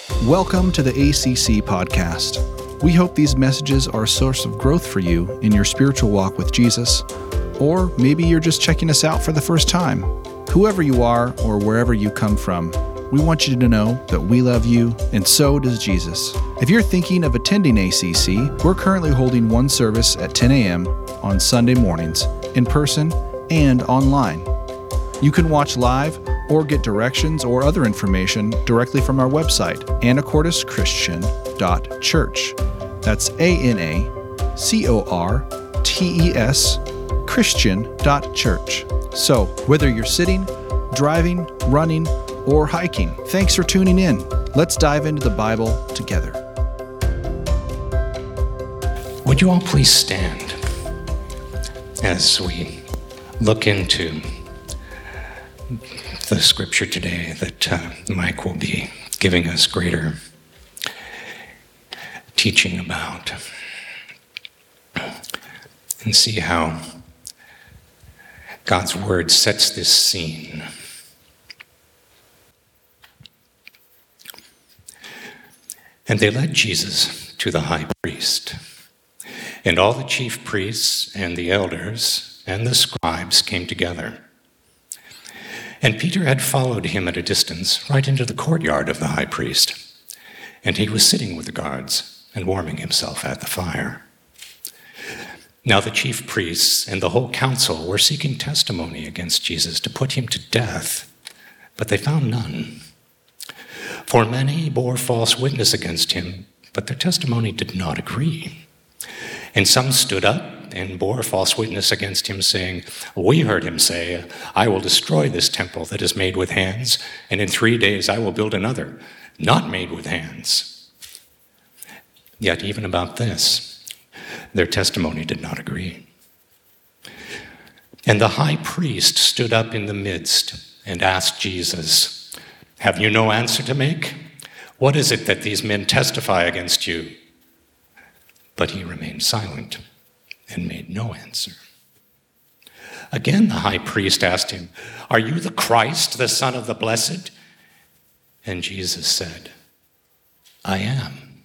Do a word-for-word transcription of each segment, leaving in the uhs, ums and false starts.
Welcome to the A C C podcast. We hope these messages are a source of growth for you in your spiritual walk with Jesus, or maybe you're just checking us out for the first time. Whoever you are or wherever you come from, we want you to know that we love you, and so does Jesus. If you're thinking of attending A C C, we're currently holding one service at ten a.m. on Sunday mornings, in person and online. You can watch live or get directions or other information directly from our website, anacortes christian dot church. That's A N A C O R T E S Christian dot church. So, whether you're sitting, driving, running, or hiking, thanks for tuning in. Let's dive into the Bible together. Would you all please stand as we look into the scripture today that uh, Mike will be giving us greater teaching about, and see how God's word sets this scene. And they led Jesus to the high priest, and all the chief priests and the elders and the scribes came together. And Peter had followed him at a distance right into the courtyard of the high priest, and he was sitting with the guards and warming himself at the fire. Now the chief priests and the whole council were seeking testimony against Jesus to put him to death, but they found none. For many bore false witness against him, but their testimony did not agree. And some stood up and bore false witness against him, saying, "We heard him say, 'I will destroy this temple that is made with hands, and in three days I will build another, not made with hands.' Yet even about this, their testimony did not agree. And the high priest stood up in the midst and asked Jesus, 'Have you no answer to make? What is it that these men testify against you?' But he remained silent and made no answer. Again the high priest asked him, 'Are you the Christ, the Son of the Blessed?' And Jesus said, 'I am.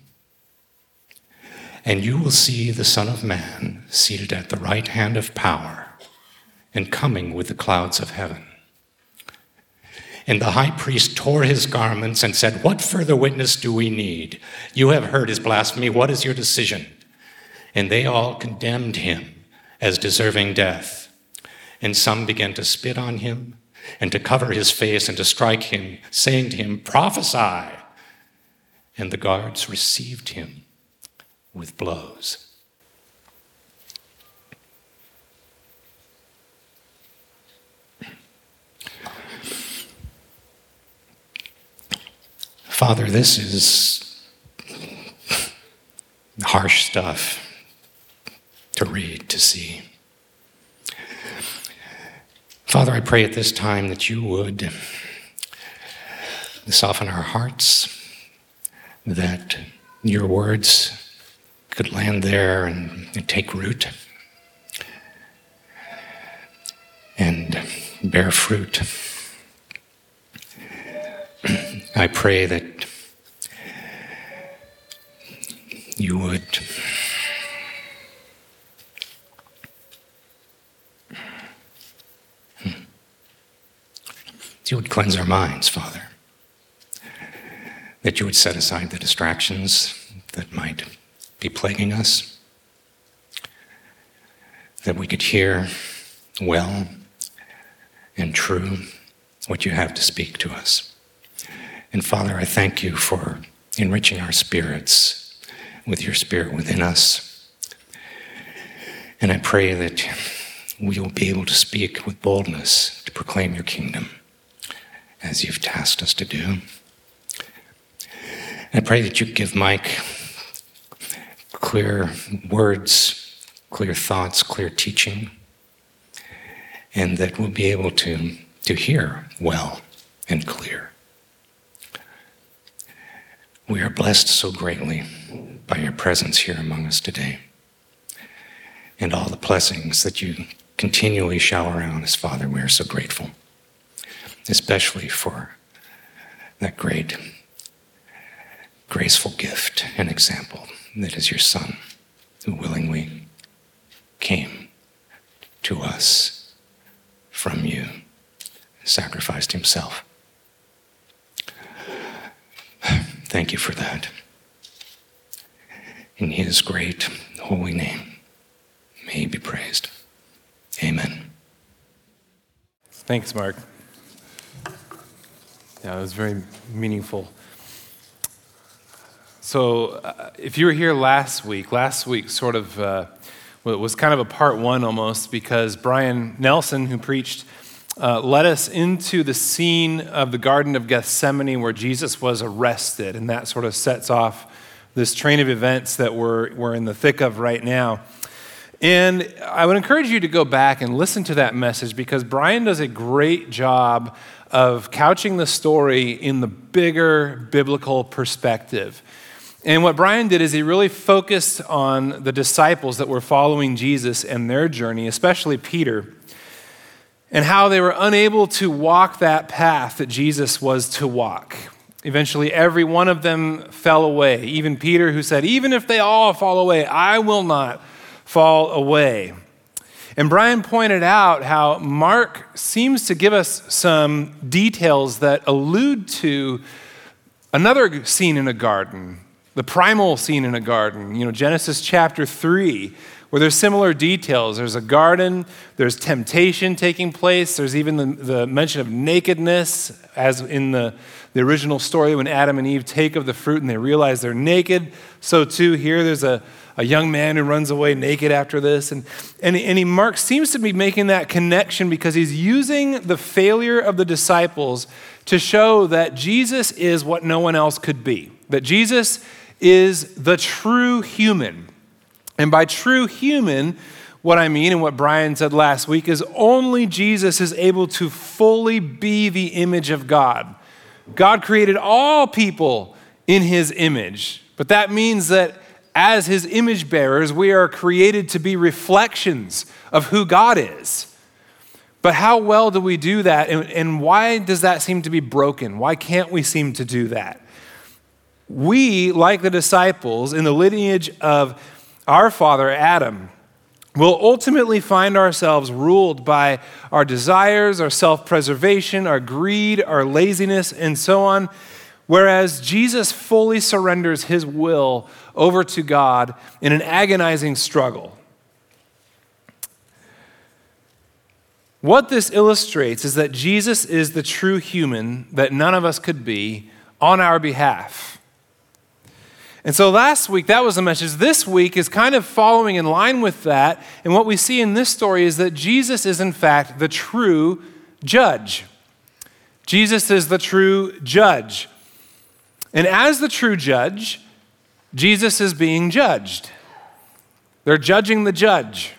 And you will see the Son of Man seated at the right hand of power and coming with the clouds of heaven.' And the high priest tore his garments and said, 'What further witness do we need? You have heard his blasphemy. What is your decision?' And they all condemned him as deserving death. And some began to spit on him and to cover his face and to strike him, saying to him, 'Prophesy!' And the guards received him with blows. Father, this is harsh stuff to read, to see. Father, I pray at this time that you would soften our hearts, that your words could land there and, and take root and bear fruit. I pray that you would you would cleanse our minds, Father, that you would set aside the distractions that might be plaguing us, that we could hear well and true what you have to speak to us. And Father, I thank you for enriching our spirits with your Spirit within us. And I pray that we will be able to speak with boldness to proclaim your kingdom as you've tasked us to do. I pray that you give Mike clear words, clear thoughts, clear teaching, and that we'll be able to, to hear well and clear. We are blessed so greatly by your presence here among us today, and all the blessings that you continually shower on us, Father. We are so grateful, especially for that great graceful gift and example that is your Son, who willingly came to us from you, sacrificed himself. Thank you for that. In his great holy name, may he be praised. Amen. Thanks, Mark. Yeah, it was very meaningful. So uh, if you were here last week, last week sort of uh, well, it was kind of a part one almost, because Brian Nelson, who preached, uh, led us into the scene of the Garden of Gethsemane where Jesus was arrested, and that sort of sets off this train of events that we're, we're in the thick of right now. And I would encourage you to go back and listen to that message, because Brian does a great job of couching the story in the bigger biblical perspective. And what Brian did is he really focused on the disciples that were following Jesus and their journey, especially Peter, and how they were unable to walk that path that Jesus was to walk. Eventually, every one of them fell away. Even Peter, who said, even if they all fall away, I will not fall away. And Brian pointed out how Mark seems to give us some details that allude to another scene in a garden, the primal scene in a garden, you know, Genesis chapter three, where there's similar details. There's a garden, there's temptation taking place, there's even the, the mention of nakedness, as in the, the original story when Adam and Eve take of the fruit and they realize they're naked. So too here there's a, a young man who runs away naked after this. And, and, and he, Mark seems to be making that connection because he's using the failure of the disciples to show that Jesus is what no one else could be, that Jesus is the true human. And by true human, what I mean and what Brian said last week is only Jesus is able to fully be the image of God. God created all people in his image, but that means that as his image bearers, we are created to be reflections of who God is. But how well do we do that? And, and why does that seem to be broken? Why can't we seem to do that? We, like the disciples in the lineage of our father Adam, will ultimately find ourselves ruled by our desires, our self-preservation, our greed, our laziness, and so on, whereas Jesus fully surrenders his will over to God in an agonizing struggle. What this illustrates is that Jesus is the true human that none of us could be on our behalf. And so last week, that was the message. This week is kind of following in line with that. And what we see in this story is that Jesus is, in fact, the true judge. Jesus is the true judge. And as the true judge, Jesus is being judged. They're judging the judge.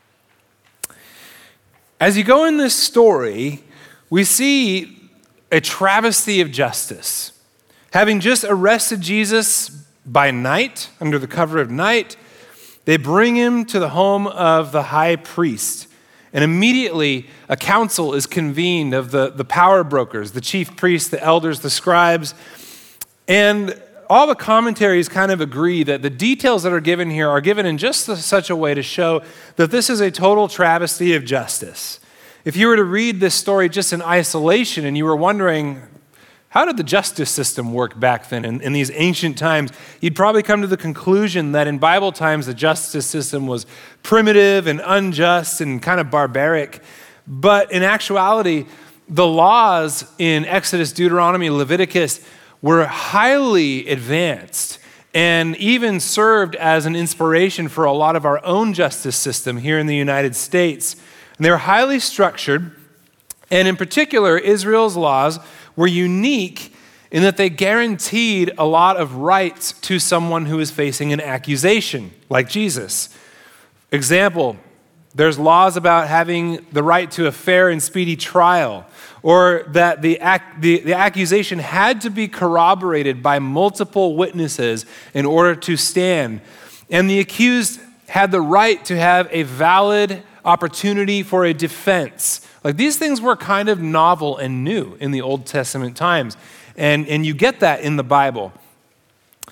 As you go in this story, we see a travesty of justice. Having just arrested Jesus by night, under the cover of night, they bring him to the home of the high priest. And immediately a council is convened of the, the power brokers, the chief priests, the elders, the scribes. And all the commentaries kind of agree that the details that are given here are given in just such a way to show that this is a total travesty of justice. If you were to read this story just in isolation and you were wondering, how did the justice system work back then in, in these ancient times? You'd probably come to the conclusion that in Bible times, the justice system was primitive and unjust and kind of barbaric. But in actuality, the laws in Exodus, Deuteronomy, Leviticus were highly advanced and even served as an inspiration for a lot of our own justice system here in the United States. And they were highly structured. And in particular, Israel's laws were unique in that they guaranteed a lot of rights to someone who is facing an accusation, like Jesus. Example, there's laws about having the right to a fair and speedy trial, or that the, ac- the, the accusation had to be corroborated by multiple witnesses in order to stand. And the accused had the right to have a valid opportunity for a defense. Like, these things were kind of novel and new in the Old Testament times. And, and you get that in the Bible.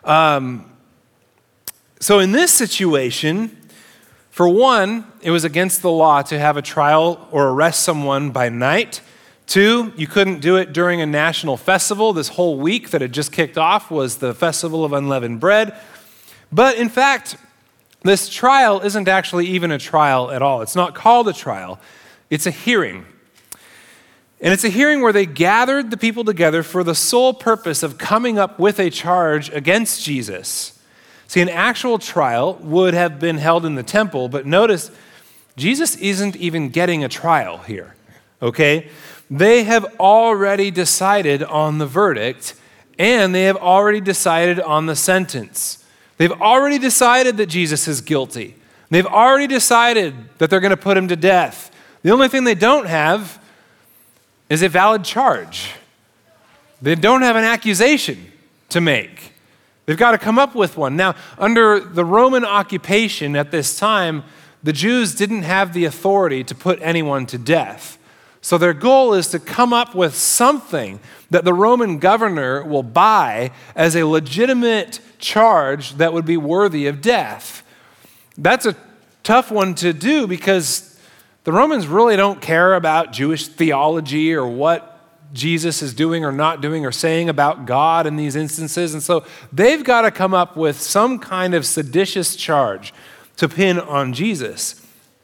Um, so in this situation, for one, it was against the law to have a trial or arrest someone by night. Two, you couldn't do it during a national festival. This whole week that had just kicked off was the Festival of Unleavened Bread. But in fact, this trial isn't actually even a trial at all. It's not called a trial. It's a hearing. And it's a hearing where they gathered the people together for the sole purpose of coming up with a charge against Jesus. See, an actual trial would have been held in the temple, but notice, Jesus isn't even getting a trial here, okay? They have already decided on the verdict, and they have already decided on the sentence. They've already decided that Jesus is guilty. They've already decided that they're going to put him to death. The only thing they don't have is a valid charge. They don't have an accusation to make. They've got to come up with one. Now, under the Roman occupation at this time, the Jews didn't have the authority to put anyone to death. So their goal is to come up with something that the Roman governor will buy as a legitimate charge that would be worthy of death. That's a tough one to do because the Romans really don't care about Jewish theology or what Jesus is doing or not doing or saying about God in these instances. And so they've got to come up with some kind of seditious charge to pin on Jesus.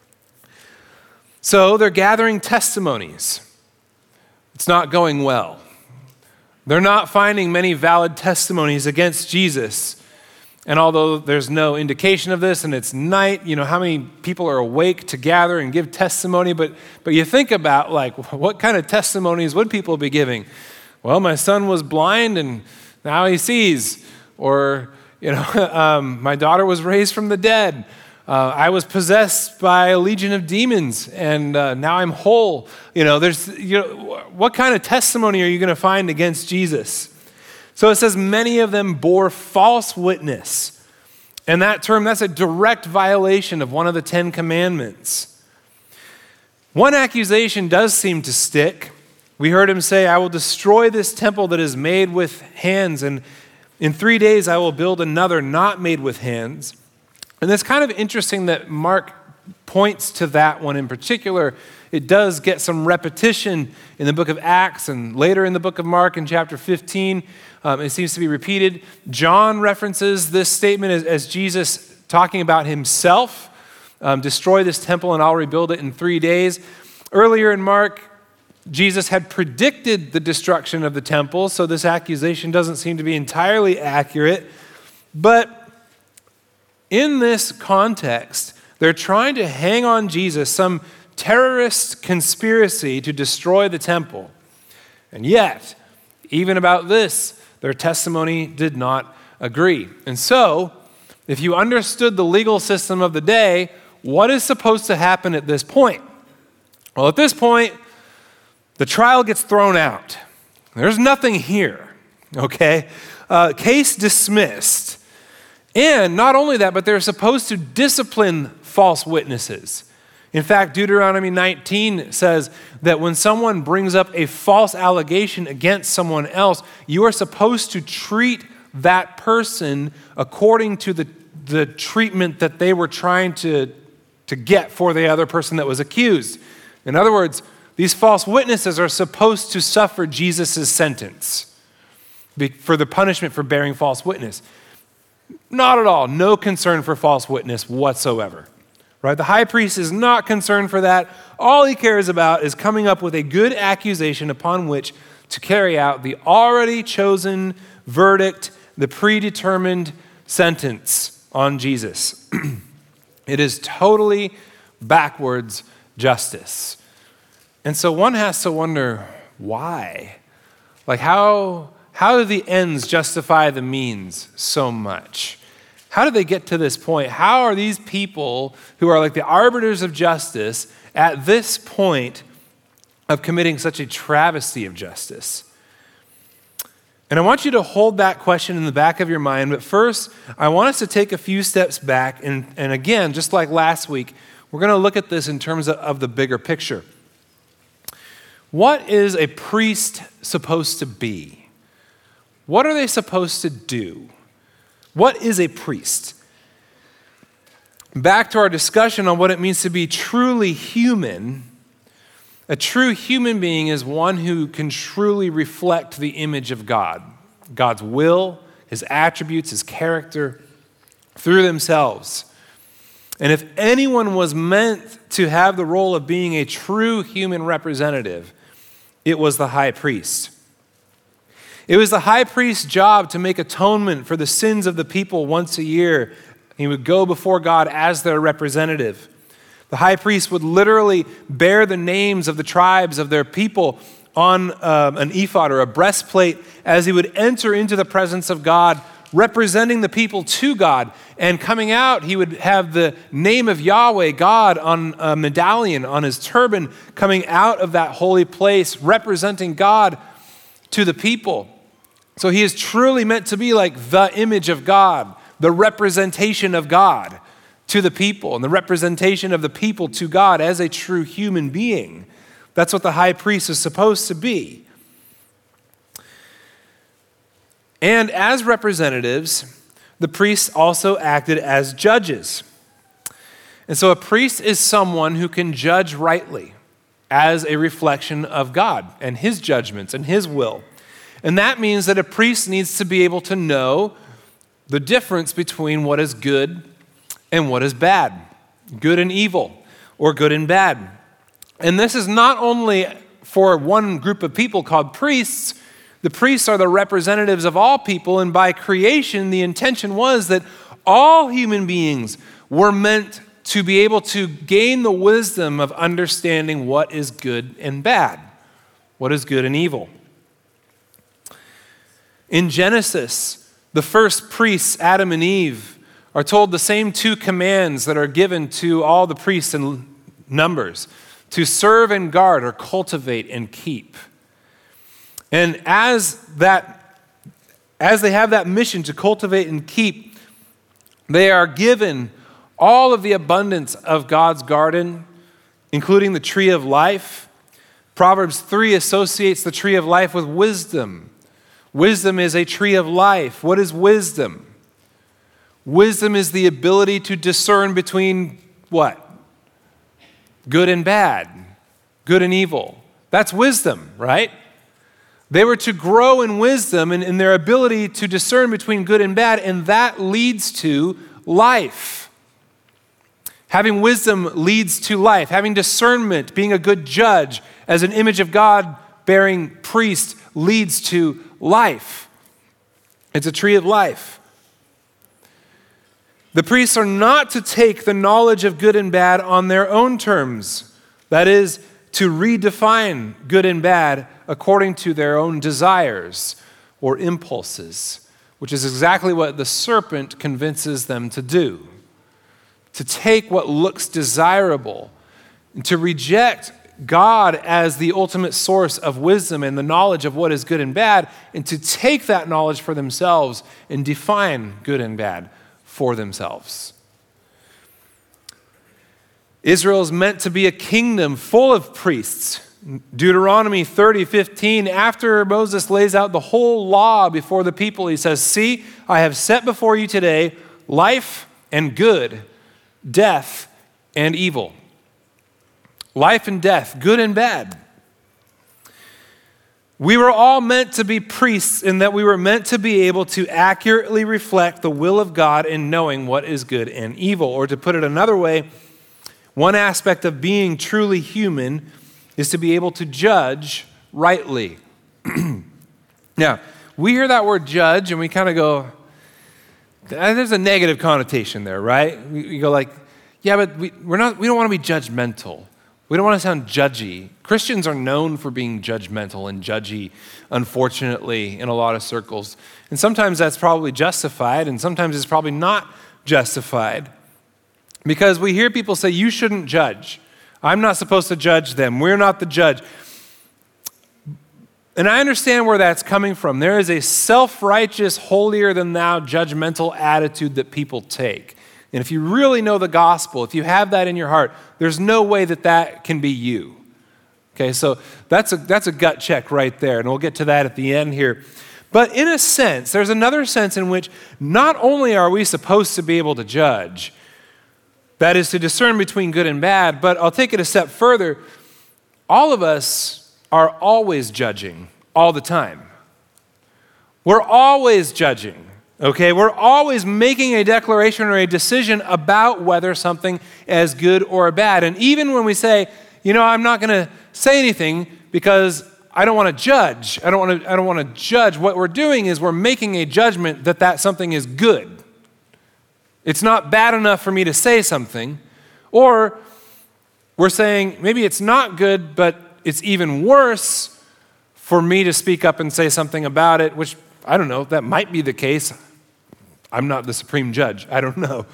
So they're gathering testimonies. It's not going well. They're not finding many valid testimonies against Jesus. And although there's no indication of this and it's night, you know, how many people are awake to gather and give testimony? But but you think about, like, what kind of testimonies would people be giving? Well, my son was blind and now he sees. Or, you know, um, my daughter was raised from the dead. Uh, I was possessed by a legion of demons, and uh, now I'm whole. You know, there's, you know, what kind of testimony are you going to find against Jesus? So it says many of them bore false witness. And that term, that's a direct violation of one of the Ten Commandments. One accusation does seem to stick. We heard him say, I will destroy this temple that is made with hands, and in three days I will build another not made with hands. And it's kind of interesting that Mark points to that one in particular. It does get some repetition in the book of Acts and later in the book of Mark in chapter fifteen. Um, it seems to be repeated. John references this statement as, as Jesus talking about himself. Um, destroy this temple and I'll rebuild it in three days. Earlier in Mark, Jesus had predicted the destruction of the temple, so this accusation doesn't seem to be entirely accurate. But in this context, they're trying to hang on Jesus, some terrorist conspiracy to destroy the temple. And yet, even about this, their testimony did not agree. And so, if you understood the legal system of the day, what is supposed to happen at this point? Well, at this point, the trial gets thrown out. There's nothing here, okay? Uh, case dismissed. And not only that, but they're supposed to discipline false witnesses. In fact, Deuteronomy nineteen says that when someone brings up a false allegation against someone else, you are supposed to treat that person according to the, the treatment that they were trying to, to get for the other person that was accused. In other words, these false witnesses are supposed to suffer Jesus' sentence for the punishment for bearing false witness. Not at all. No concern for false witness whatsoever. Right? The high priest is not concerned for that. All he cares about is coming up with a good accusation upon which to carry out the already chosen verdict, the predetermined sentence on Jesus. It is totally backwards justice. And so one has to wonder, why? Like, how, how do the ends justify the means so much? How did they get to this point? How are these people who are like the arbiters of justice at this point of committing such a travesty of justice? And I want you to hold that question in the back of your mind, but first, I want us to take a few steps back, and, and again, just like last week, we're going to look at this in terms of, of the bigger picture. What is a priest supposed to be? What are they supposed to do? What is a priest? Back to our discussion on what it means to be truly human. A true human being is one who can truly reflect the image of God, God's will, his attributes, his character, through themselves. And if anyone was meant to have the role of being a true human representative, it was the high priest. It was the high priest's job to make atonement for the sins of the people once a year. He would go before God as their representative. The high priest would literally bear the names of the tribes of their people on um, an ephod or a breastplate as he would enter into the presence of God, representing the people to God. And coming out, he would have the name of Yahweh, God, on a medallion, on his turban, coming out of that holy place, representing God to the people. So he is truly meant to be like the image of God, the representation of God to the people, and the representation of the people to God as a true human being. That's what the high priest is supposed to be. And as representatives, the priests also acted as judges. And so a priest is someone who can judge rightly as a reflection of God and his judgments and his will. And that means that a priest needs to be able to know the difference between what is good and what is bad, good and evil, or good and bad. And this is not only for one group of people called priests. The priests are the representatives of all people, and by creation, the intention was that all human beings were meant to be able to gain the wisdom of understanding what is good and bad, what is good and evil. In Genesis, the first priests, Adam and Eve, are told the same two commands that are given to all the priests in Numbers: to serve and guard, or cultivate and keep. And as that, as they have that mission to cultivate and keep, they are given all of the abundance of God's garden, including the tree of life. Proverbs three associates the tree of life with wisdom. Wisdom is a tree of life. What is wisdom? Wisdom is the ability to discern between what? Good and bad, good and evil. That's wisdom, right? They were to grow in wisdom and in their ability to discern between good and bad, and that leads to life. Having wisdom leads to life. Having discernment, being a good judge as an image of God bearing priest, leads to life. It's a tree of life. The priests are not to take the knowledge of good and bad on their own terms. That is, to redefine good and bad according to their own desires or impulses, which is exactly what the serpent convinces them to do. To take what looks desirable, and to reject God as the ultimate source of wisdom and the knowledge of what is good and bad, and to take that knowledge for themselves and define good and bad for themselves. Israel is meant to be a kingdom full of priests. Deuteronomy thirty fifteen, after Moses lays out the whole law before the people, he says, "See, I have set before you today life and good, death and evil." Life and death, good and bad. We were all meant to be priests in that we were meant to be able to accurately reflect the will of God in knowing what is good and evil. Or to put it another way, one aspect of being truly human is to be able to judge rightly. Now, we hear that word judge and we kind of go, there's a negative connotation there, right? We, we go like, yeah, but we, we're not, we don't want to be judgmental. We don't want to sound judgy. Christians are known for being judgmental and judgy, unfortunately, in a lot of circles. And sometimes that's probably justified, and sometimes it's probably not justified. Because we hear people say, you shouldn't judge. I'm not supposed to judge them. We're not the judge. And I understand where that's coming from. There is a self-righteous, holier-than-thou, judgmental attitude that people take. And if you really know the gospel, if you have that in your heart, there's no way that that can be you. Okay, so that's a, that's a gut check right there, and we'll get to that at the end here. But in a sense, there's another sense in which not only are we supposed to be able to judge, that is to discern between good and bad, but I'll take it a step further. All of us are always judging all the time. We're always judging, okay? We're always making a declaration or a decision about whether something is good or bad. And even when we say, you know, I'm not going to say anything because I don't want to judge. I don't want to I don't want to judge. What we're doing is we're making a judgment that that something is good. It's not bad enough for me to say something. Or we're saying maybe it's not good, but it's even worse for me to speak up and say something about it, which, I don't know, that might be the case. I'm not the supreme judge. I don't know.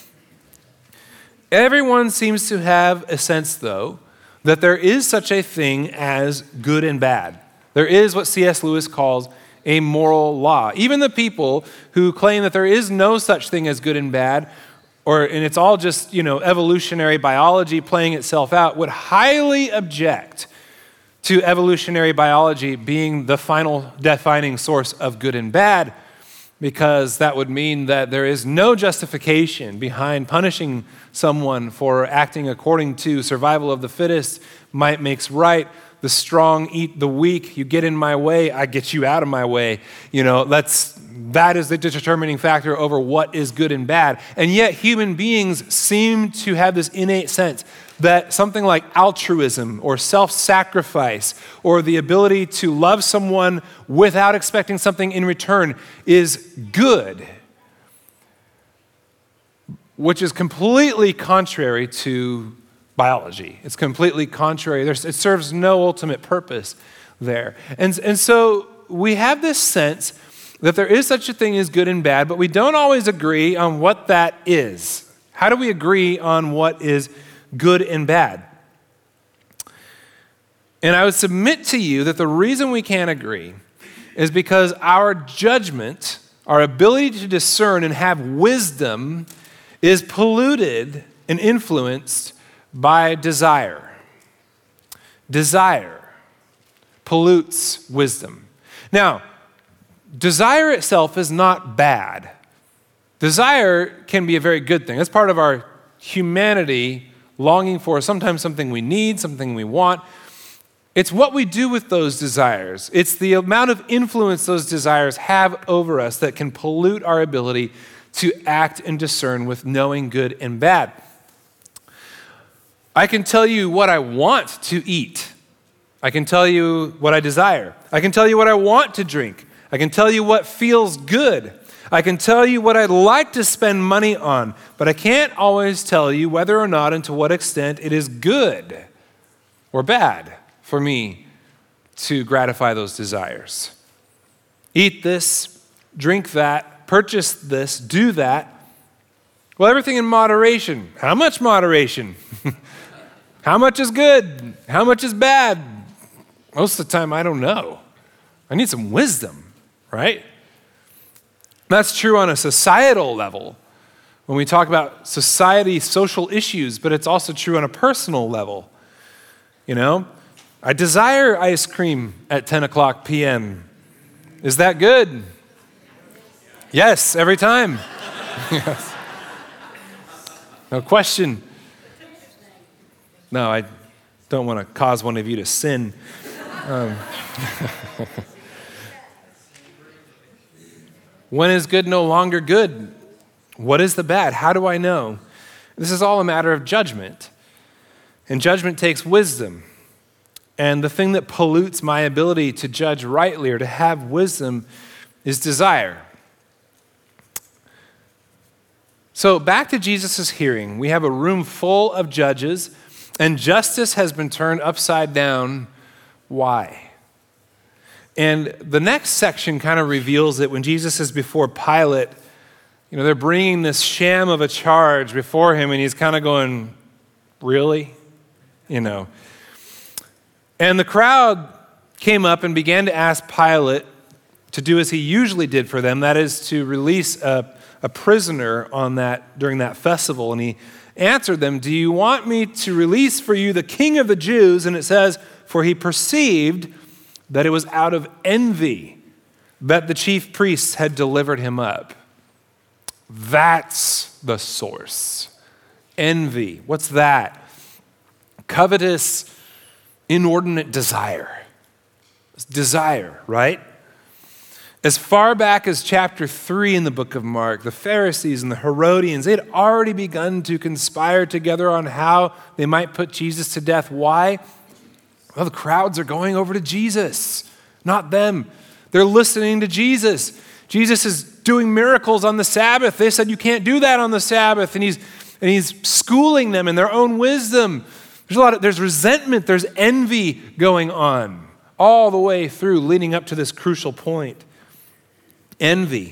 Everyone seems to have a sense, though, that there is such a thing as good and bad. There is what C S Lewis calls a moral law. Even the people who claim that there is no such thing as good and bad, or and it's all just, you know, evolutionary biology playing itself out, would highly object to evolutionary biology being the final defining source of good and bad, because that would mean that there is no justification behind punishing someone for acting according to survival of the fittest, might makes right, the strong eat the weak, you get in my way, I get you out of my way. You know, that's that is the determining factor over what is good and bad. And yet human beings seem to have this innate sense that something like altruism or self-sacrifice or the ability to love someone without expecting something in return is good, which is completely contrary to biology. It's completely contrary. There's, it serves no ultimate purpose there. And, and so we have this sense that there is such a thing as good and bad, but we don't always agree on what that is. How do we agree on what is good and bad? And I would submit to you that the reason we can't agree is because our judgment, our ability to discern and have wisdom is polluted and influenced by desire. Desire pollutes wisdom. Now, desire itself is not bad. Desire can be a very good thing. That's part of our humanity, longing for sometimes something we need, something we want. It's what we do with those desires. It's the amount of influence those desires have over us that can pollute our ability to act and discern with knowing good and bad. I can tell you what I want to eat. I can tell you what I desire. I can tell you what I want to drink. I can tell you what feels good. I can tell you what I'd like to spend money on, but I can't always tell you whether or not and to what extent it is good or bad for me to gratify those desires. Eat this, drink that, purchase this, do that. Well, everything in moderation. How much moderation? How much is good? How much is bad? Most of the time, I don't know. I need some wisdom, right? That's true on a societal level when we talk about society, social issues, but it's also true on a personal level. You know, I desire ice cream at ten o'clock p.m. Is that good? Yes, every time. Yes. No question. No, I don't want to cause one of you to sin. Um, when is good no longer good? What is the bad? How do I know? This is all a matter of judgment. And judgment takes wisdom. And the thing that pollutes my ability to judge rightly or to have wisdom is desire. So back to Jesus' hearing, we have a room full of judges, and justice has been turned upside down. Why? And the next section kind of reveals it when Jesus is before Pilate. You know, they're bringing this sham of a charge before him, and he's kind of going, really? You know. And the crowd came up and began to ask Pilate to do as he usually did for them, that is to release a, a prisoner on that during that festival. And he answered them, do you want me to release for you the king of the Jews? And it says, for he perceived that it was out of envy that the chief priests had delivered him up. That's the source. Envy. What's that? Covetous, inordinate desire. It's desire, right? As far back as chapter three in the book of Mark, the Pharisees and the Herodians, they had already begun to conspire together on how they might put Jesus to death. Why? Well, the crowds are going over to Jesus, not them. They're listening to Jesus. Jesus is doing miracles on the Sabbath. They said you can't do that on the Sabbath, and he's and he's schooling them in their own wisdom. There's a lot of there's resentment, there's envy going on all the way through, leading up to this crucial point. Envy.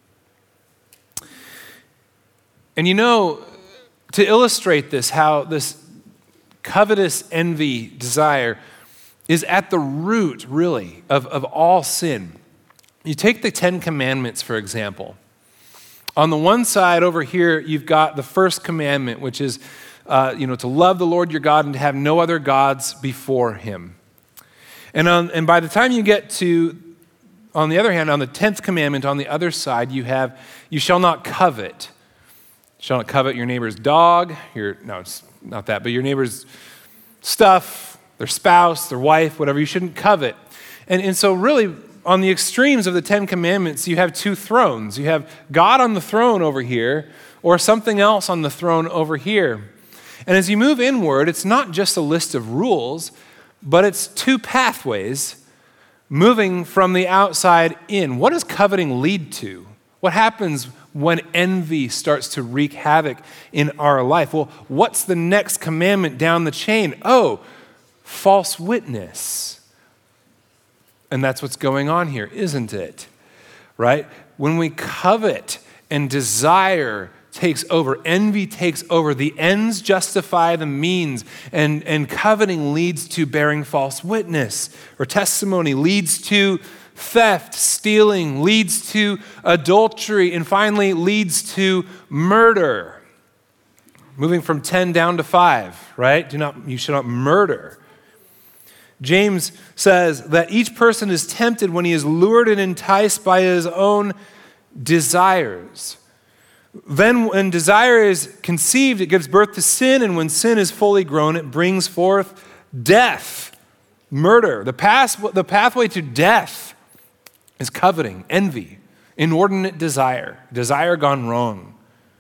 And you know, to illustrate this, how this covetous envy desire is at the root, really, of, of all sin. You take the Ten Commandments, for example. On the one side over here, you've got the first commandment, which is uh, you know, to love the Lord your God and to have no other gods before him. And, on, and by the time you get to, on the other hand, on the tenth commandment, on the other side, you have, you shall not covet. You shall not covet your neighbor's dog, your, no, it's not that, but your neighbor's stuff, their spouse, their wife, whatever. You shouldn't covet. And, and so really, on the extremes of the Ten Commandments, you have two thrones. You have God on the throne over here, or something else on the throne over here. And as you move inward, it's not just a list of rules, but it's two pathways moving from the outside in. What does coveting lead to? What happens when envy starts to wreak havoc in our life? Well, what's the next commandment down the chain? Oh, false witness. And that's what's going on here, isn't it? Right? When we covet and desire takes over, envy takes over, the ends justify the means, and, and coveting leads to bearing false witness, or testimony leads to theft, stealing, leads to adultery, and finally leads to murder. Moving from ten down to five, right? Do not, you should not murder. James says that each person is tempted when he is lured and enticed by his own desires. Then when desire is conceived, it gives birth to sin, and when sin is fully grown, it brings forth death, murder. The, path, the pathway to death is coveting, envy, inordinate desire, desire gone wrong.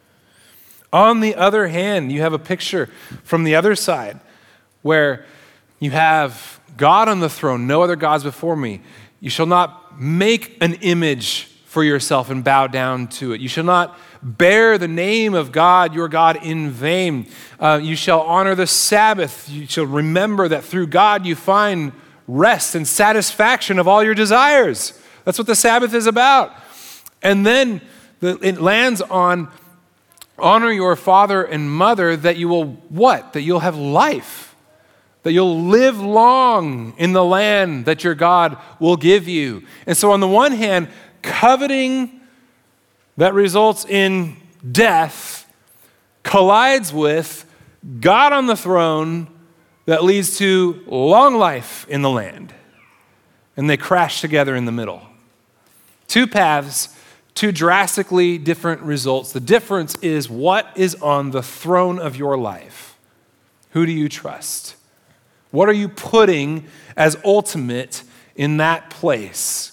On the other hand, you have a picture from the other side where you have God on the throne, no other gods before me. You shall not make an image for yourself and bow down to it. You shall not bear the name of God, your God, in vain. Uh, you shall honor the Sabbath. You shall remember that through God you find rest and satisfaction of all your desires. That's what the Sabbath is about. And then the, it lands on honor your father and mother, that you will what? That you'll have life. That you'll live long in the land that your God will give you. And so on the one hand, coveting that results in death collides with God on the throne that leads to long life in the land. And they crash together in the middle. Two paths, two drastically different results. The difference is what is on the throne of your life. Who do you trust? What are you putting as ultimate in that place?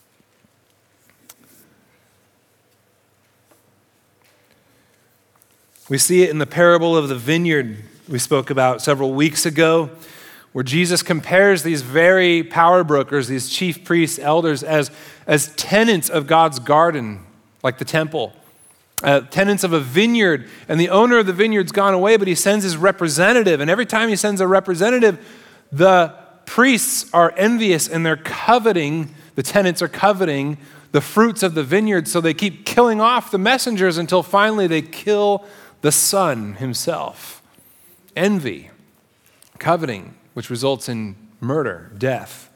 We see it in the parable of the vineyard we spoke about several weeks ago, where Jesus compares these very power brokers, these chief priests, elders, as, as tenants of God's garden, like the temple, uh, tenants of a vineyard. And the owner of the vineyard's gone away, but he sends his representative. And every time he sends a representative, the priests are envious and they're coveting, the tenants are coveting the fruits of the vineyard. So they keep killing off the messengers until finally they kill the son himself. Envy, coveting, which results in murder, death.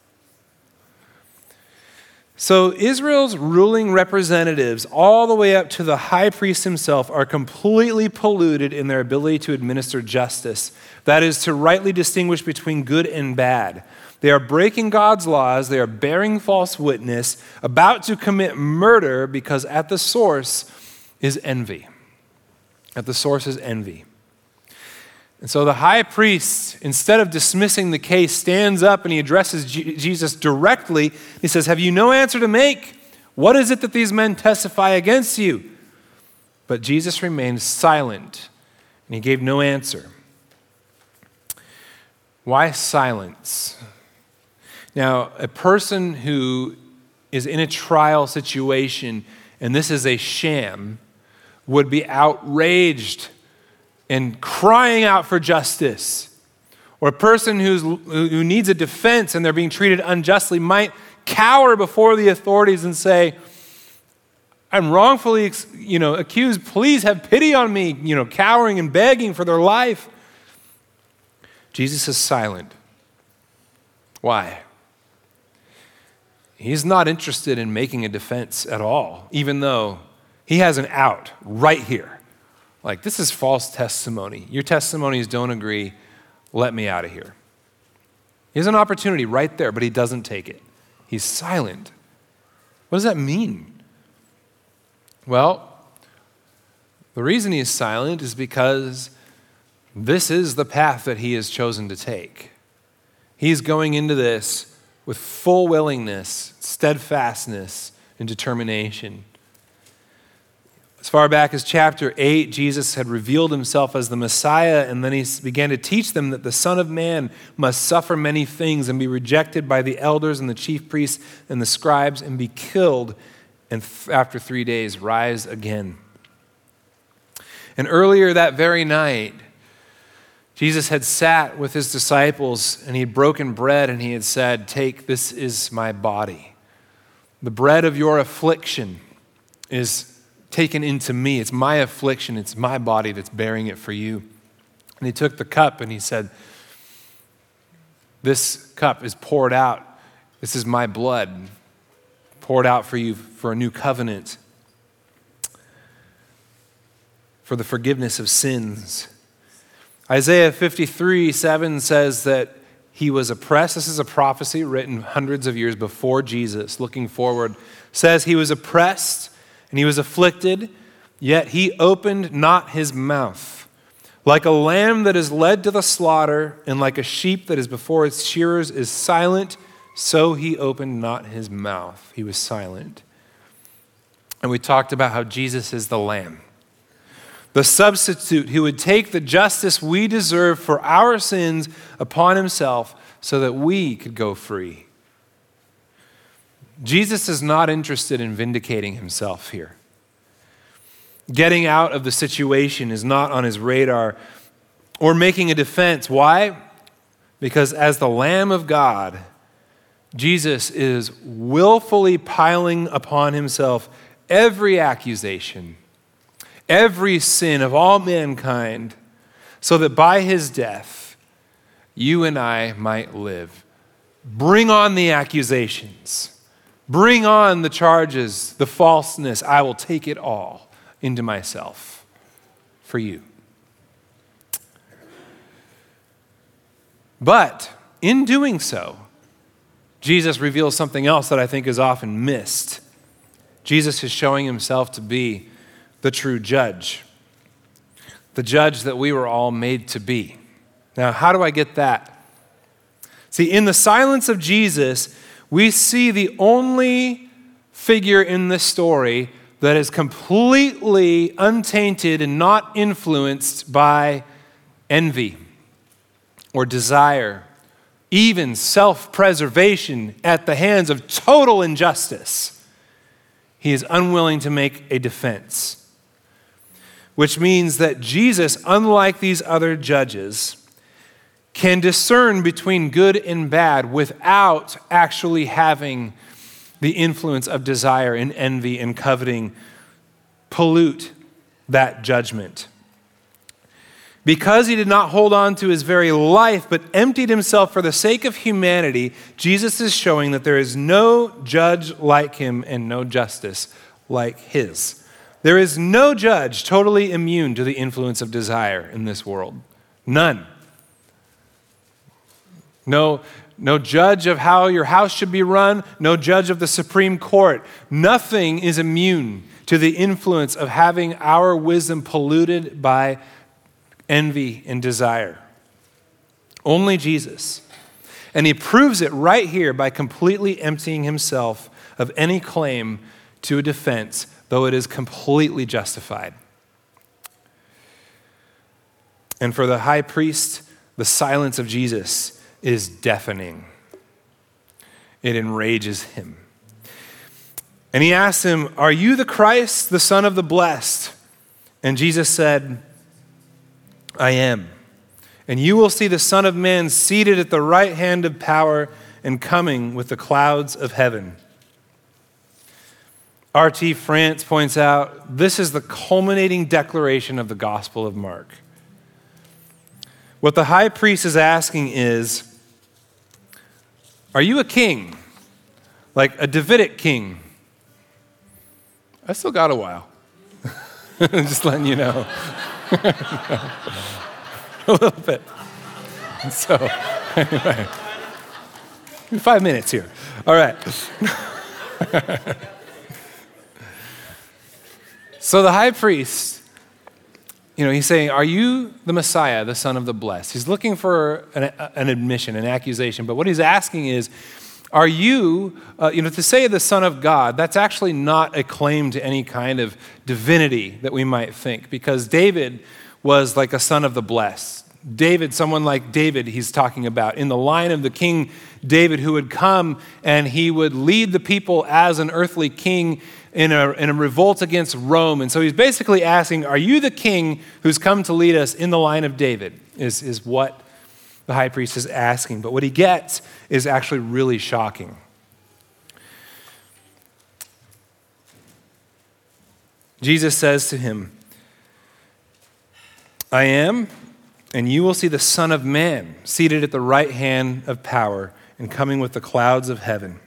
So Israel's ruling representatives, all the way up to the high priest himself, are completely polluted in their ability to administer justice. That is, to rightly distinguish between good and bad. They are breaking God's laws. They are bearing false witness, about to commit murder because at the source is envy. At the source is envy. And so the high priest, instead of dismissing the case, stands up and he addresses G- Jesus directly. He says, "Have you no answer to make? What is it that these men testify against you?" But Jesus remained silent and he gave no answer. Why silence? Now, a person who is in a trial situation and this is a sham would be outraged and crying out for justice. Or a person who's, who needs a defense and they're being treated unjustly might cower before the authorities and say, "I'm wrongfully you know, accused. Please have pity on me," you know, cowering and begging for their life. Jesus is silent. Why? He's not interested in making a defense at all, even though he has an out right here. Like, this is false testimony. Your testimonies don't agree. Let me out of here. He has an opportunity right there, but he doesn't take it. He's silent. What does that mean? Well, the reason he is silent is because this is the path that he has chosen to take. He's going into this with full willingness, steadfastness, and determination. As far back as chapter eight, Jesus had revealed himself as the Messiah, and then he began to teach them that the Son of Man must suffer many things and be rejected by the elders and the chief priests and the scribes and be killed, and after three days rise again. And earlier that very night, Jesus had sat with his disciples and he had broken bread and he had said, "Take, this is my body. The bread of your affliction is taken into me. It's my affliction. It's my body that's bearing it for you." And he took the cup and he said, "This cup is poured out. This is my blood poured out for you for a new covenant, for the forgiveness of sins." Isaiah fifty-three seven says that he was oppressed. This is a prophecy written hundreds of years before Jesus, looking forward. Says he was oppressed and he was afflicted, yet he opened not his mouth. Like a lamb that is led to the slaughter, and like a sheep that is before its shearers is silent, so he opened not his mouth. He was silent. And we talked about how Jesus is the lamb, the substitute who would take the justice we deserve for our sins upon himself so that we could go free. Jesus is not interested in vindicating himself here. Getting out of the situation is not on his radar, or making a defense. Why? Because as the Lamb of God, Jesus is willfully piling upon himself every accusation, every sin of all mankind, so that by his death, you and I might live. Bring on the accusations. Bring on the charges, the falseness. I will take it all into myself for you. But in doing so, Jesus reveals something else that I think is often missed. Jesus is showing himself to be the true judge, the judge that we were all made to be. Now, how do I get that? See, in the silence of Jesus, we see the only figure in this story that is completely untainted and not influenced by envy or desire, even self-preservation at the hands of total injustice. He is unwilling to make a defense, which means that Jesus, unlike these other judges, can discern between good and bad without actually having the influence of desire and envy and coveting pollute that judgment. Because he did not hold on to his very life, but emptied himself for the sake of humanity, Jesus is showing that there is no judge like him and no justice like his. There is no judge totally immune to the influence of desire in this world. None. No, no judge of how your house should be run, no judge of the Supreme Court. Nothing is immune to the influence of having our wisdom polluted by envy and desire. Only Jesus. And he proves it right here by completely emptying himself of any claim to a defense, though it is completely justified. And for the high priest, the silence of Jesus is deafening. It enrages him. And he asks him, "Are you the Christ, the Son of the Blessed?" And Jesus said, "I am. And you will see the Son of Man seated at the right hand of power and coming with the clouds of heaven." R T France points out, this is the culminating declaration of the Gospel of Mark. What the high priest is asking is, are you a king? Like a Davidic king? I still got a while. Just letting you know. A little bit. So, anyway. Five minutes here. All right. So the high priest, you know, he's saying, are you the Messiah, the Son of the Blessed? He's looking for an, an admission, an accusation. But what he's asking is, are you, uh, you know, to say the Son of God, that's actually not a claim to any kind of divinity that we might think, because David was like a son of the blessed. David, someone like David, he's talking about, in the line of the King David, who would come and he would lead the people as an earthly king in a, in a revolt against Rome. And so he's basically asking, are you the king who's come to lead us in the line of David, is, is what the high priest is asking. But what he gets is actually really shocking. Jesus says to him, "I am, and you will see the Son of Man seated at the right hand of power and coming with the clouds of heaven."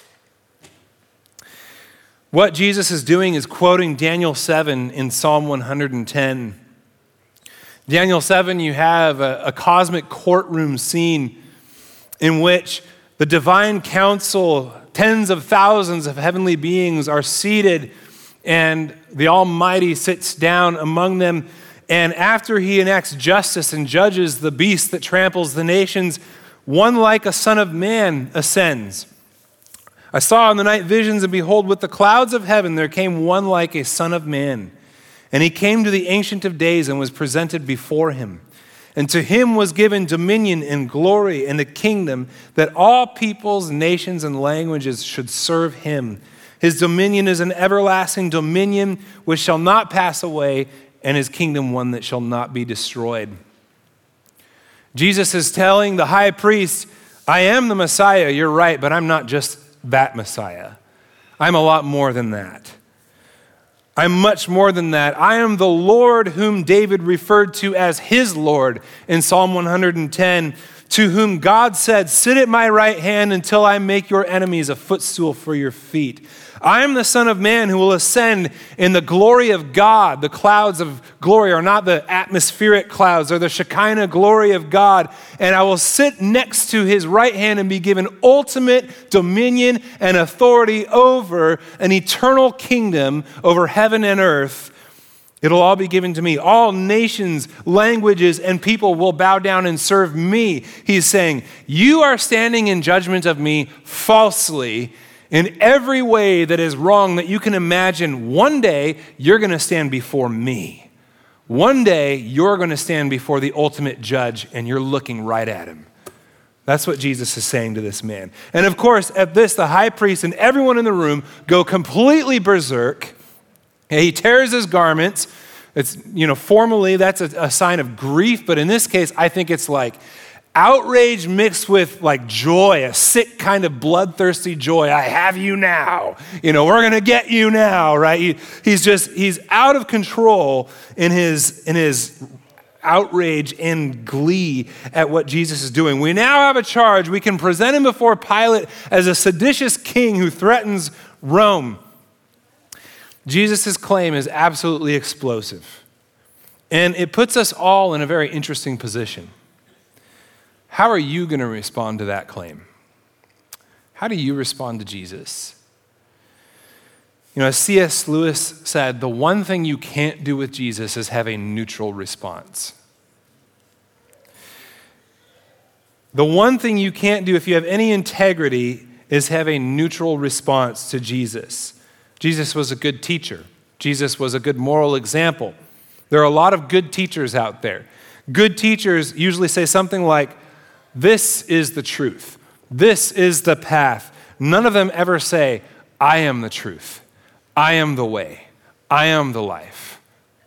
What Jesus is doing is quoting Daniel seven in Psalm one hundred ten. Daniel seven, you have a, a cosmic courtroom scene in which the divine council, tens of thousands of heavenly beings are seated, and the Almighty sits down among them. And after he enacts justice and judges the beast that tramples the nations, one like a son of man ascends. I saw in the night visions, and behold, with the clouds of heaven there came one like a son of man. And he came to the Ancient of Days and was presented before him. And to him was given dominion and glory and a kingdom, that all peoples, nations, and languages should serve him. His dominion is an everlasting dominion which shall not pass away, and his kingdom one that shall not be destroyed. Jesus is telling the high priest, I am the Messiah, you're right, but I'm not just that Messiah. I'm a lot more than that. I'm much more than that. I am the Lord whom David referred to as his Lord in Psalm one hundred ten, to whom God said, sit at my right hand until I make your enemies a footstool for your feet. I am the Son of Man who will ascend in the glory of God. The clouds of glory are not the atmospheric clouds, they're the Shekinah glory of God. And I will sit next to his right hand and be given ultimate dominion and authority over an eternal kingdom over heaven and earth. It'll all be given to me. All nations, languages, and people will bow down and serve me. He's saying, you are standing in judgment of me falsely in every way that is wrong that you can imagine. One day, you're going to stand before me. One day, you're going to stand before the ultimate judge, and you're looking right at him. That's what Jesus is saying to this man. And of course, at this, the high priest and everyone in the room go completely berserk. He tears his garments. It's, you know, formally, that's a, a sign of grief, but in this case, I think it's like outrage mixed with like joy, a sick kind of bloodthirsty joy. I have you now. You know, we're going to get you now, right? He, he's just, he's out of control in his, in his outrage and glee at what Jesus is doing. We now have a charge. We can present him before Pilate as a seditious king who threatens Rome. Jesus' claim is absolutely explosive. And it puts us all in a very interesting position. How are you going to respond to that claim? How do you respond to Jesus? You know, as C S Lewis said, the one thing you can't do with Jesus is have a neutral response. The one thing you can't do if you have any integrity is have a neutral response to Jesus. Jesus was a good teacher. Jesus was a good moral example. There are a lot of good teachers out there. Good teachers usually say something like, this is the truth. This is the path. None of them ever say, I am the truth. I am the way. I am the life.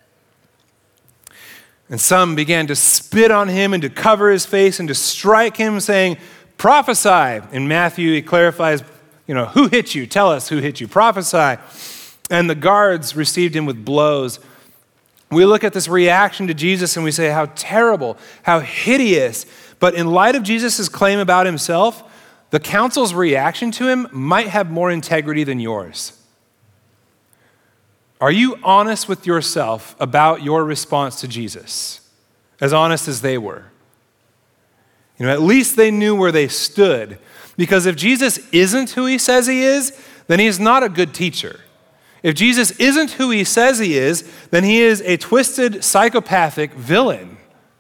And some began to spit on him and to cover his face and to strike him, saying, prophesy. In Matthew, he clarifies, you know, who hit you? Tell us who hit you. Prophesy. And the guards received him with blows. We look at this reaction to Jesus and we say, how terrible, how hideous. But in light of Jesus' claim about himself, the council's reaction to him might have more integrity than yours. Are you honest with yourself about your response to Jesus? As honest as they were? You know, at least they knew where they stood. Because if Jesus isn't who he says he is, then he's not a good teacher. If Jesus isn't who he says he is, then he is a twisted, psychopathic villain.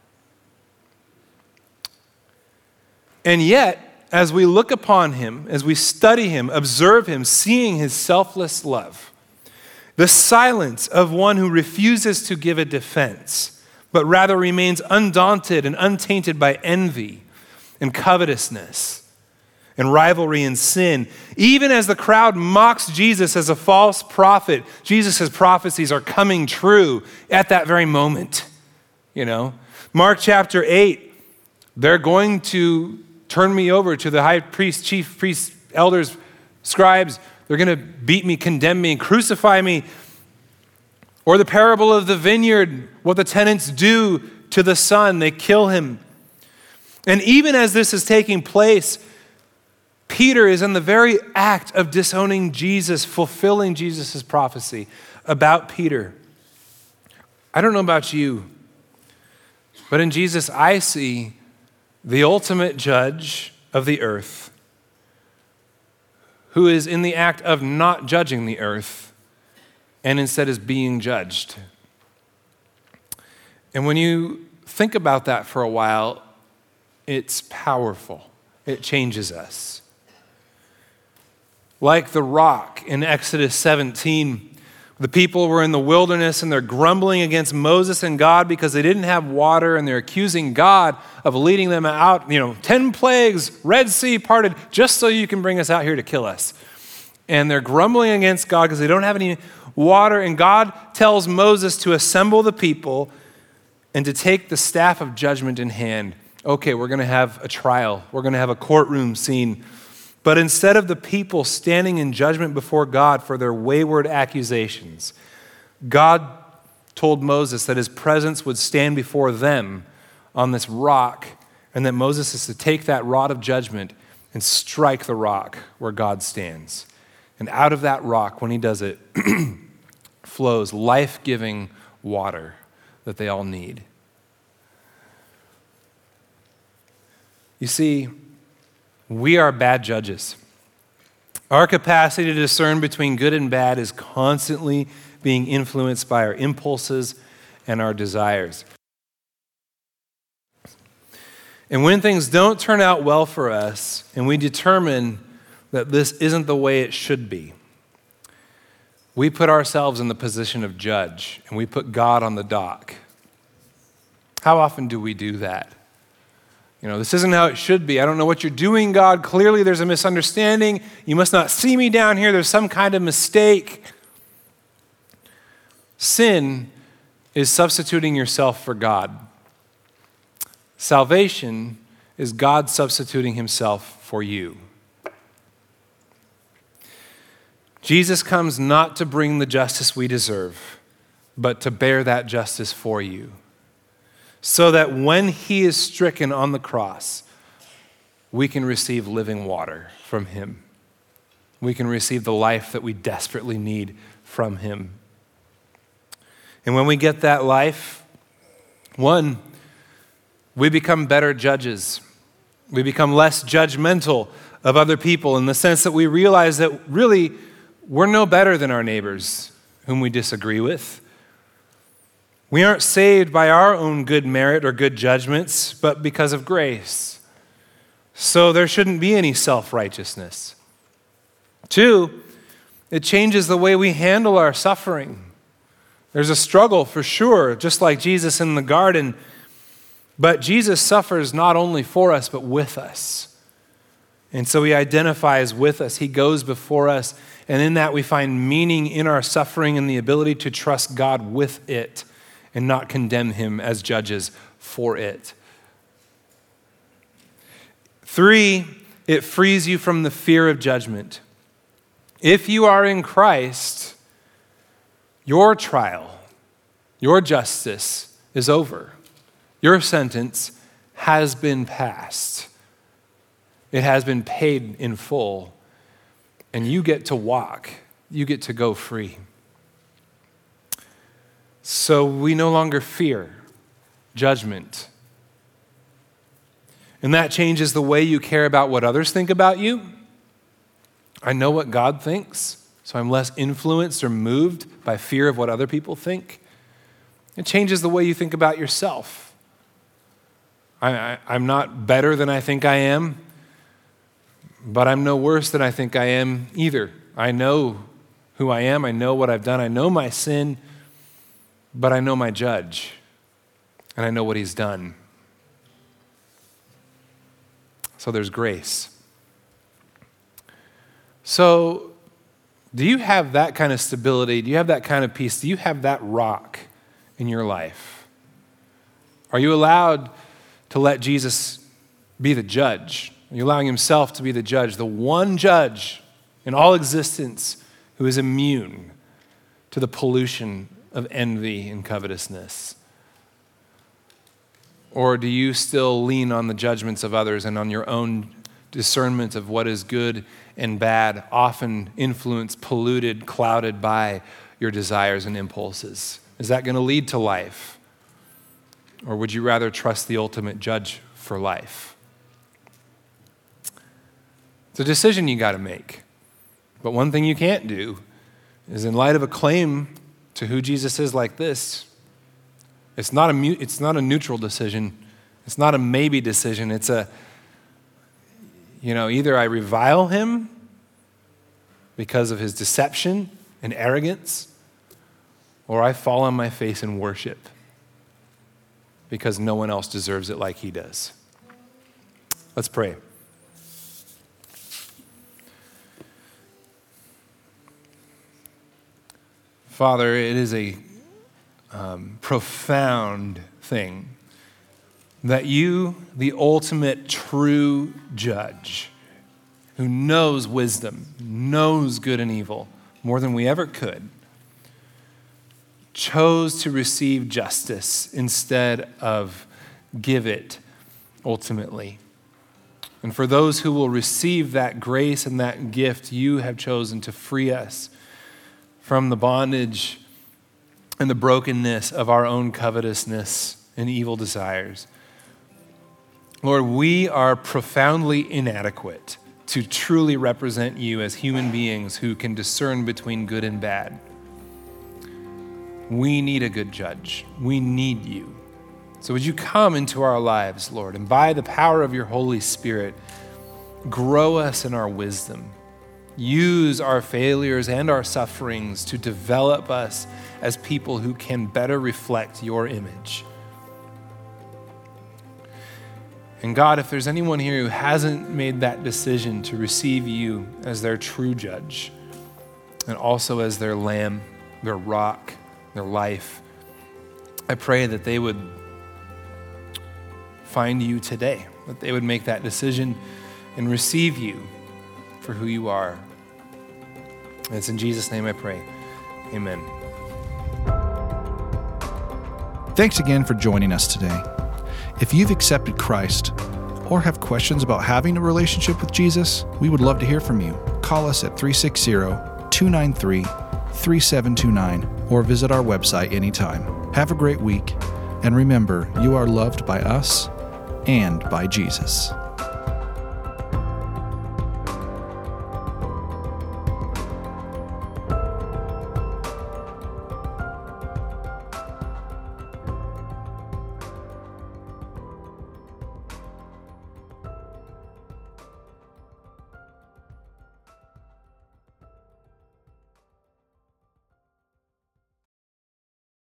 And yet, as we look upon him, as we study him, observe him, seeing his selfless love, the silence of one who refuses to give a defense, but rather remains undaunted and untainted by envy and covetousness and rivalry and sin. Even as the crowd mocks Jesus as a false prophet, Jesus' prophecies are coming true at that very moment. You know, Mark chapter eight, they're going to turn me over to the high priest, chief priests, elders, scribes. They're going to beat me, condemn me, and crucify me. Or the parable of the vineyard, what the tenants do to the son, they kill him. And even as this is taking place, Peter is in the very act of disowning Jesus, fulfilling Jesus' prophecy about Peter. I don't know about you, but in Jesus I see the ultimate judge of the earth, who is in the act of not judging the earth and instead is being judged. And when you think about that for a while, it's powerful. It changes us. Like the rock in Exodus seventeen, the people were in the wilderness and they're grumbling against Moses and God because they didn't have water, and they're accusing God of leading them out, you know, ten plagues, Red Sea parted, just so you can bring us out here to kill us. And they're grumbling against God because they don't have any water, and God tells Moses to assemble the people and to take the staff of judgment in hand. Okay, we're going to have a trial. We're going to have a courtroom scene. But instead of the people standing in judgment before God for their wayward accusations, God told Moses that his presence would stand before them on this rock, and that Moses is to take that rod of judgment and strike the rock where God stands. And out of that rock, when he does it, flows life-giving water that they all need. You see, we are bad judges. Our capacity to discern between good and bad is constantly being influenced by our impulses and our desires. And when things don't turn out well for us, and we determine that this isn't the way it should be, we put ourselves in the position of judge, and we put God on the dock. How often do we do that? You know, this isn't how it should be. I don't know what you're doing, God. Clearly there's a misunderstanding. You must not see me down here. There's some kind of mistake. Sin is substituting yourself for God. Salvation is God substituting himself for you. Jesus comes not to bring the justice we deserve, but to bear that justice for you, so that when he is stricken on the cross, we can receive living water from him. We can receive the life that we desperately need from him. And when we get that life, one, we become better judges. We become less judgmental of other people in the sense that we realize that really we're no better than our neighbors whom we disagree with. We aren't saved by our own good merit or good judgments, but because of grace. So there shouldn't be any self-righteousness. Two, it changes the way we handle our suffering. There's a struggle for sure, just like Jesus in the garden, but Jesus suffers not only for us, but with us. And so he identifies with us. He goes before us, and in that we find meaning in our suffering and the ability to trust God with it and not condemn him as judges for it. Three, it frees you from the fear of judgment. If you are in Christ, your trial, your justice is over. Your sentence has been passed. It has been paid in full, and you get to walk. You get to go free. So we no longer fear judgment. And that changes the way you care about what others think about you. I know what God thinks, so I'm less influenced or moved by fear of what other people think. It changes the way you think about yourself. I, I, I'm not better than I think I am, but I'm no worse than I think I am either. I know who I am. I know what I've done. I know my sin, but I know my judge, and I know what he's done. So there's grace. So do you have that kind of stability? Do you have that kind of peace? Do you have that rock in your life? Are you allowed to let Jesus be the judge? Are you allowing himself to be the judge, the one judge in all existence who is immune to the pollution of envy and covetousness? Or do you still lean on the judgments of others and on your own discernment of what is good and bad, often influenced, polluted, clouded by your desires and impulses? Is that going to lead to life? Or would you rather trust the ultimate judge for life? It's a decision you got to make. But one thing you can't do is, in light of a claim to who Jesus is like this, it's not a mu- it's not a neutral decision. It's not a maybe decision. It's a, you know, either I revile him because of his deception and arrogance, or I fall on my face in worship because no one else deserves it like he does. Let's pray. Father, it is a um, profound thing that you, the ultimate true judge, who knows wisdom, knows good and evil more than we ever could, chose to receive justice instead of give it ultimately. And for those who will receive that grace and that gift, you have chosen to free us from the bondage and the brokenness of our own covetousness and evil desires. Lord, we are profoundly inadequate to truly represent you as human beings who can discern between good and bad. We need a good judge. We need you. So would you come into our lives, Lord, and by the power of your Holy Spirit, grow us in our wisdom. Use our failures and our sufferings to develop us as people who can better reflect your image. And God, if there's anyone here who hasn't made that decision to receive you as their true judge and also as their lamb, their rock, their life, I pray that they would find you today, that they would make that decision and receive you for who you are. And it's in Jesus' name I pray. Amen. Thanks again for joining us today. If you've accepted Christ or have questions about having a relationship with Jesus, we would love to hear from you. Call us at three six zero, two nine three, three seven two nine or visit our website anytime. Have a great week, and remember, you are loved by us and by Jesus.